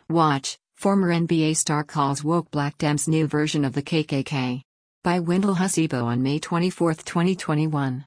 Watch, former NBA star calls woke black Dems new version of the KKK. By Wendell Husibo on May 24, 2021.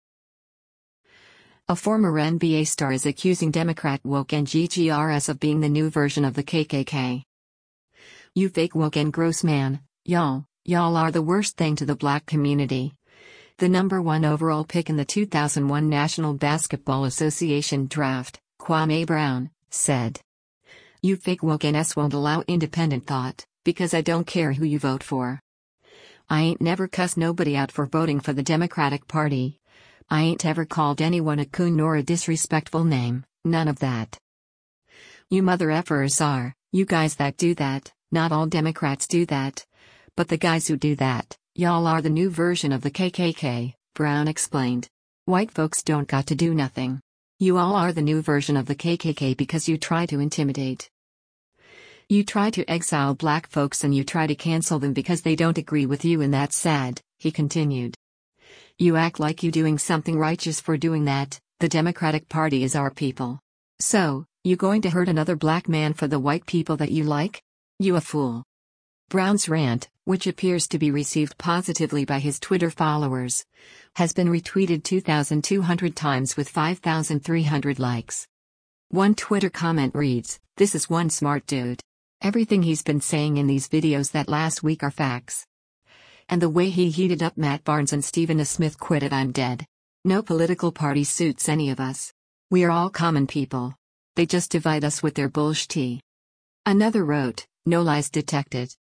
A former NBA star is accusing Democrat woke NGGRS of being the new version of the KKK. "You fake woke and gross man, y'all are the worst thing to the black community." The number 1 overall pick in the 2001 National Basketball Association draft, Kwame Brown, said, "You fake woke NS won't allow independent thought, because I don't care who you vote for. I ain't never cussed nobody out for voting for the Democratic Party. I ain't ever called anyone a coon nor a disrespectful name, none of that. You mother effers are, you guys that do that, not all Democrats do that. But the guys who do that, y'all are the new version of the KKK," Brown explained. "White folks don't got to do nothing. You all are the new version of the KKK because you try to intimidate. You try to exile black folks and you try to cancel them because they don't agree with you, and that's sad," he continued. "You act like you doing something righteous for doing that. The Democratic Party is our people. So, you going to hurt another black man for the white people that you like? You a fool." Brown's rant, which appears to be received positively by his Twitter followers, has been retweeted 2,200 times with 5,300 likes. One Twitter comment reads, "This is one smart dude. Everything he's been saying in these videos that last week are facts. And the way he heated up Matt Barnes and Stephen A. Smith quit it, I'm dead. No political party suits any of us. We are all common people. They just divide us with their bullshit." Another wrote, "No lies detected.